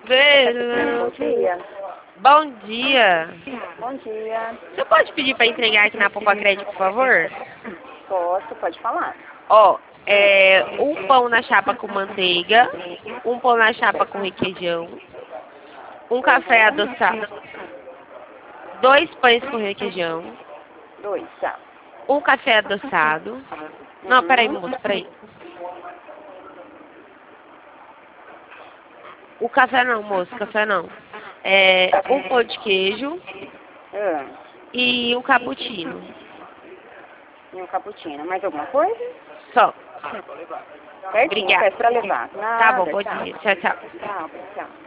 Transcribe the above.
Bom dia. Bom dia. Bom dia. Você pode pedir para entregar aqui na Poupa Crédito, por favor? Posso, pode falar. Ó, um pão na chapa com manteiga, um pão na chapa com requeijão, um café adoçado, 2 pães com requeijão, 2, tá. um café adoçado. Não, peraí, moço, peraí. O café não, moço, café não. Um pão de queijo e um cappuccino. E um cappuccino. Mais alguma coisa? Só. Certinho, Obrigada. peço pra levar. Tá bom, Nada, bom tchau. dia. Tchau, tchau. Tchau, tchau.